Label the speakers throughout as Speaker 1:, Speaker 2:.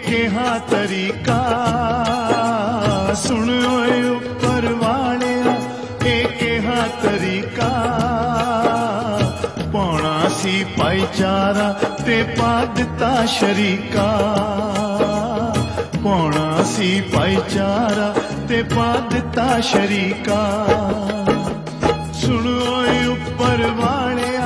Speaker 1: ਕਿਹਾ ਤਰੀਕਾ ਸੁਣ ਓਏ ਉੱਪਰ ਵਾਲਿਆ ਇਹ ਕਿਹਾ ਤਰੀਕਾ ਪਾਉਣਾ ਸੀ ਭਾਈਚਾਰਾ ਤੇ ਪਾ ਦਿੱਤਾ ਸ਼ਰੀਕਾ ਪਾਉਣਾ ਸੀ ਭਾਈਚਾਰਾ ਤੇ ਪਾ ਦਿੱਤਾ ਸ਼ਰੀਕਾ ਸੁਣ ਓਏ ਉੱਪਰ ਵਾਲਿਆ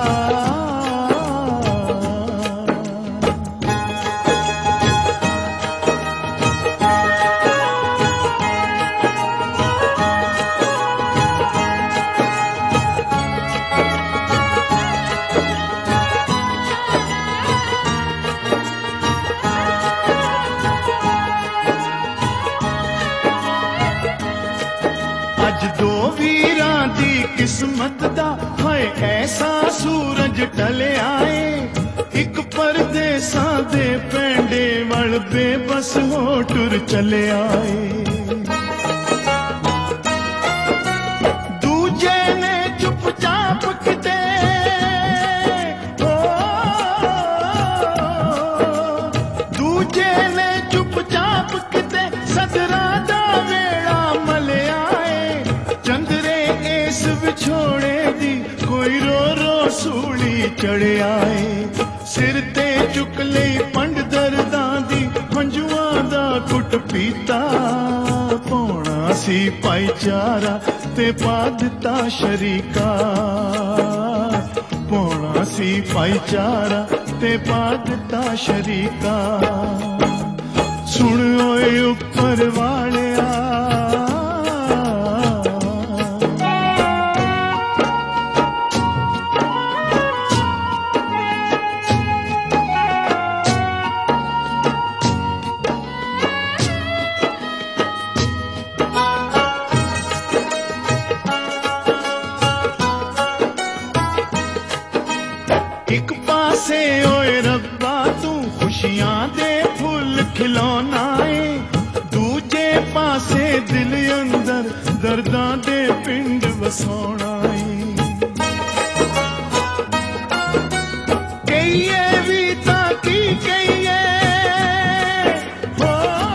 Speaker 1: ਅੱਜ ਦੋ ਵੀਰਾਂ ਦੀ ਕਿਸਮਤ ਦਾ ਹਾਏ ਐਸਾ ਸੂਰਜ ਢਲਿਆ ਏ ਇੱਕ ਪਰਦੇਸਾਂ ਦੇ ਪੈਂਡੇ ਵੱਲ ਬੇਬਸ ਹੋ ਟੁਰ ਚਲਿਆ ਏ ਦੂਜੇ ਨੇ ਚੁੱਪਚਾਪ ਕਿਤੇ ਦੂਜੇ ਨੇ ਚੁੱਪਚਾਪ ਕਿਤੇ ਸਦਰਾਂ ਦਾ ਵੇਲਾ ਮਲਿਆ ਵਿਛੋੜੇ ਦੀ ਕੋਈ ਰੋ ਰੋ ਸੂਲੀ ਚੜਿਆ ਏ ਸਿਰ ਤੇ ਚੁੱਕ ਲਈ ਪੰਡ ਦਰਦਾਂ ਦੀ ਹੰਝੂਆਂ ਦਾ ਘੁੱਟ ਪੀਤਾ ਪਾਉਣਾ ਸੀ ਭਾਈਚਾਰਾ ਤੇ ਪਾ ਦਿੱਤਾ ਸ਼ਰੀਕਾ ਪਾਉਣਾ ਸੀ ਭਾਈਚਾਰਾ ਤੇ ਪਾ ਦਿੱਤਾ ਸ਼ਰੀਕਾ ਸੁਣ ਓਏ ਉੱਪਰ ਵਾਲਿਆ ਇੱਕ ਪਾਸੇ ਓਏ ਰੱਬਾ ਤੂੰ ਖੁਸ਼ੀਆਂ ਦੇ ਫੁੱਲ ਖਿਲਾਉਣਾ ਏ ਦੂਜੇ ਪਾਸੇ ਦਿਲ ਅੰਦਰ ਦਰਦਾਂ ਦੇ ਪਿੰਡ ਵਸਾਉਣਾ ਏ ਕਹੀਏ ਵੀ ਤਾਂ ਕੀ ਕਹੀਏ ਹੋ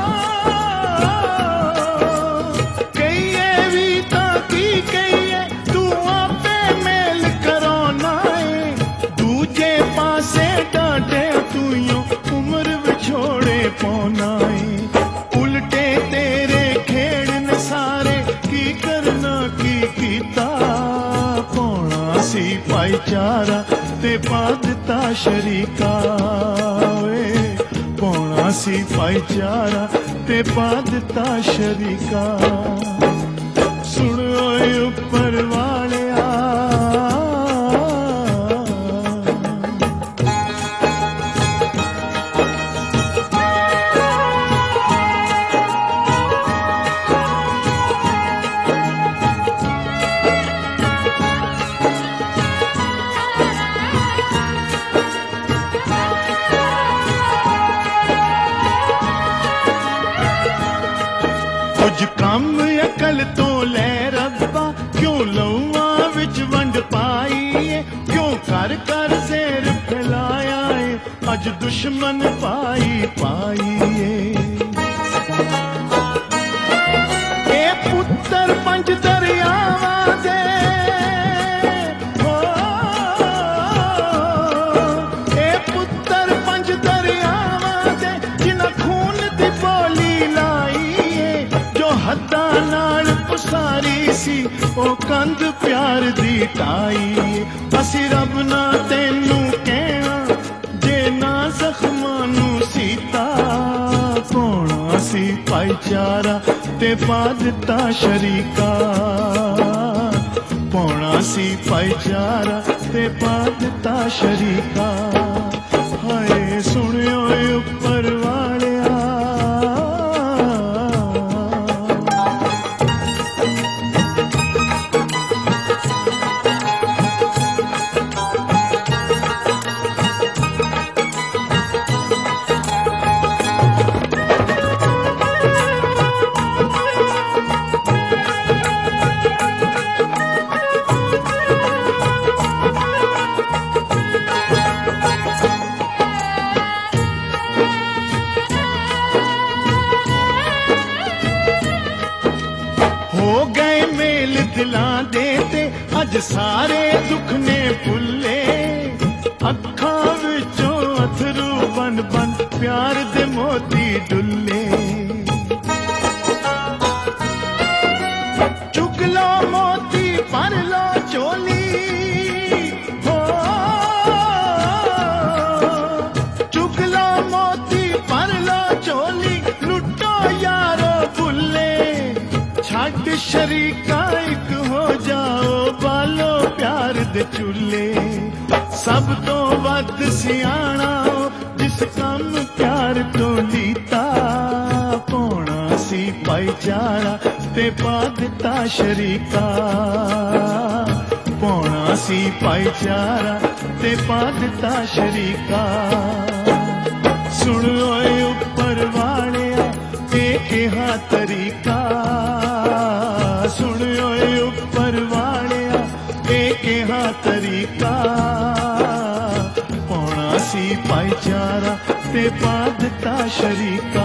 Speaker 1: ਕਹੀਏ ਵੀ ਤਾਂ ਕੀ ਕਹੀਏ ਤੂੰ ਆਪੇ ਮੇਲ ਕਰਾਉਣਾ ਏ ਦੂਜੇ ਪਾਸੇ ਡਾਂਟੇ ਤੂੰ ਉਮਰ ਵਿਛੋੜੇ ਪਾਉਣਾ ਏ ਉਲਟੇ ਤੇਰੇ ਖੇਡ ਨੇ ਸਾਰੇ ਕੀ ਕਰਨਾ ਕੀ ਕੀਤਾ ਪਾਉਣਾ ਸੀ ਭਾਈਚਾਰਾ ਤੇ ਪਾ ਦਿੱਤਾ ਸ਼ਰੀਕਾ ਵੇ ਪਾਉਣਾ ਸੀ ਭਾਈਚਾਰਾ ਤੇ ਪਾ ਦਿੱਤਾ ਸ਼ਰੀਕਾ ਸੁਣ ਓਏ ਉੱਪਰ ਵਾਲਿਆ ਕੁਝ ਕੰਮ ਅਕਲ ਤੋਂ ਲੈ ਰੱਬਾ ਕਿਉਂ ਲਊਆਂ ਵਿੱਚ ਵੰਡ ਪਾਈ ਏ ਕਿਉਂ ਕਰ ਕਰ ਜ਼ਹਿਰ ਫੈਲਾਇਆ ਏ ਅੱਜ ਦੁਸ਼ਮਣ ਪਾਈ ਪਾਈ ਏ ਇਹ ਪੁੱਤਰ ਪੰਜ ਦਰਿਆਵਾਂ ਦੇ ਇਹ ਪੁੱਤਰ ਪੰਜ ਦਰਿਆਵਾਂ ਦੇ ਜਿਨ੍ਹਾਂ ਖੂਨ ਦੀ ਬੋਲੀ ਲਾਈ ਹੱਦਾਂ ਨਾਲ ਉਸਾਰੀ ਸੀ ਉਹ ਕੰਧ ਪਿਆਰ ਦੀ ਢਾਈ ਅਸੀਂ ਰੱਬ ਨਾ ਤੈਨੂੰ ਕਹਿਣਾ ਜੇ ਨਾ ਜ਼ਖਮਾਂ ਨੂੰ ਸੀਤਾ ਪਾਉਣਾ ਸੀ ਭਾਈਚਾਰਾ ਤੇ ਪਾ ਦਿੱਤਾ ਸ਼ਰੀਕਾ ਪਾਉਣਾ ਸੀ ਭਾਈਚਾਰਾ ਤੇ ਪਾ ਦਿੱਤਾ ਸ਼ਰੀਕਾ ਹਾਏ ਸੁਣਿਓ ਉੱਪਰ ਵਾਲਿਆ दे ते अज सारे दुख ने भुले अखां विचों अथरू बन बन प्यार दे मोती डुले चुक लो मोती भर लो चोली हो चुक लो मोती भर लो चोली लुटो यारो भुले छड़ शरीका एक हो जाओ बालो प्यार दे चूल्हे सब तो वध सियाणा जिस कम प्यार तो लीता पौना सी भाईचारा ते पा दिता शरीका पौना सी भाईचारा ते पा दिता शरीका सुन ओए उपर वालिया ते कहा तरीका सुन ओए उपर वालिया ते कहा तरीका पौना सी भाईचारा ते पा दिता शरीका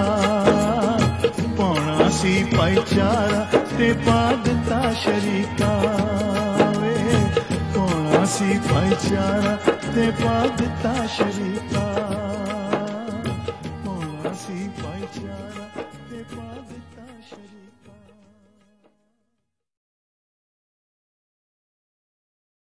Speaker 1: पौना सी भाईचारा ते पा दिता शरीका वे पौना सी भाईचारा ते पा दिता शरीका पौना सी भाईचारा ते पा दिता शरीका